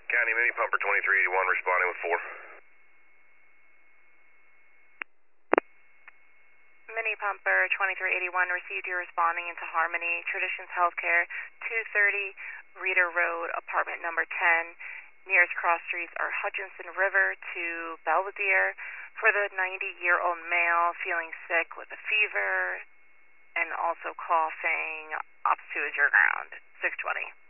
County Mini Pumper 2381 responding with 4. Mini Pumper 2381 received you responding into Harmony Traditions Healthcare, 230 Reeder Road, apartment number 10. Nearest cross streets are Hutchinson River to Belvedere. For the 90-year-old male feeling sick with a fever and also coughing, ops to is your ground, 620.